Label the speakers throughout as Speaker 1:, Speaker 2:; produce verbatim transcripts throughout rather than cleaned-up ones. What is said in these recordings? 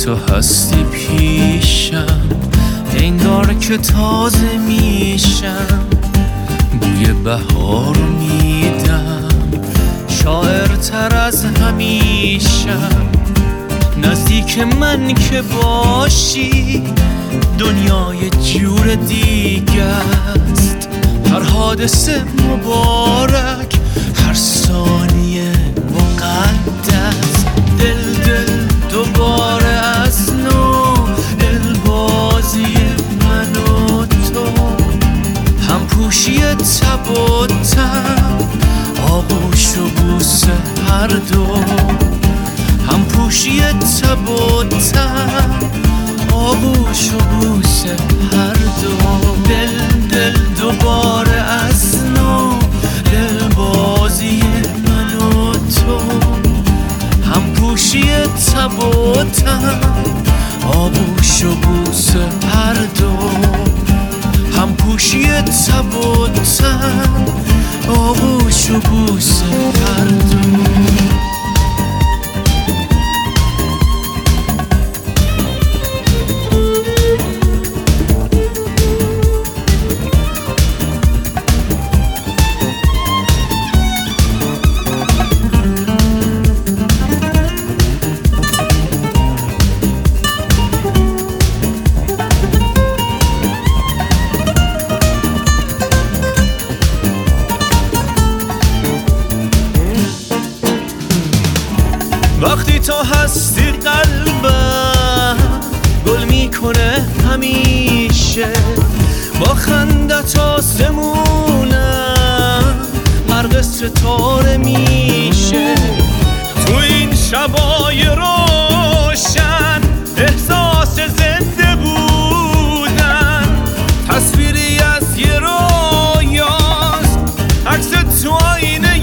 Speaker 1: تو هستی پیشم، انگار که تازه میشم، بوی بهار میدم، شاعرتر از همیشم. نزدیک من که باشی دنیای جور دیگه است. هر حادثه مبارک، هر ثانیه مقدس. دل دل دوباره از نو، دل بازی من و تو، هم پوشی تب و تب، آغوش و بوسه هر دو، هم پوشی تب و تب، آغوش و بوسه هر دو. دل دل دوباره از نو، دل بازی من و تو، هم پوشی تب و تب، آغوش و بوسه هر دو، هم پوشی تب و تب، آغوش و بوسه هر دو. وقتی تو هستی قلبم گل میکنه همیشه، با خندت آسمونم غرق ستاره میشه. تو این شبای روشن احساس زنده بودن، تصویری از یه رویاست، عکس تو آینه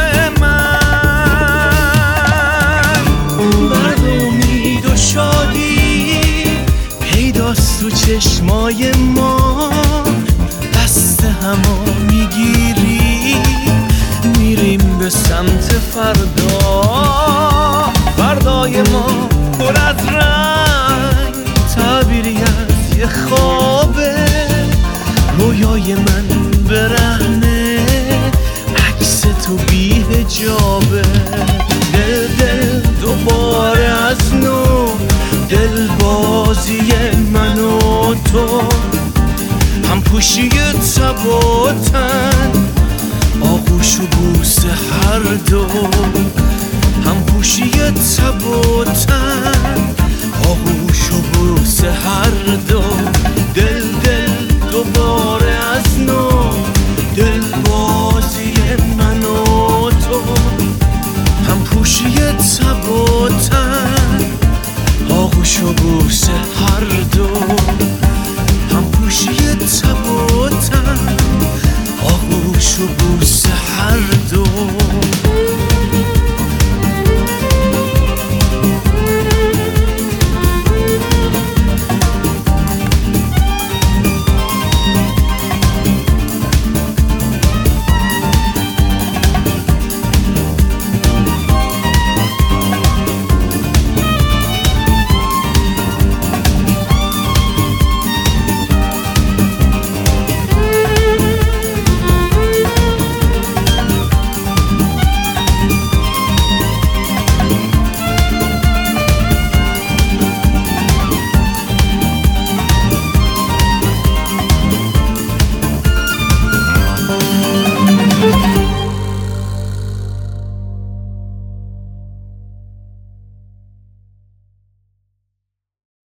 Speaker 1: تو چشمای ما. دست همو میگیری میریم به سمت فردا، فردای ما پر از رنگ، تعبیری از یه خوابه، رویای من برهنه، عکس تو بی حجابه. دل دل دوباره از نو، دل بازی من و تو، هم پوشی تب و تن، آغوش و بوسه هر دو، هم پوشی تب و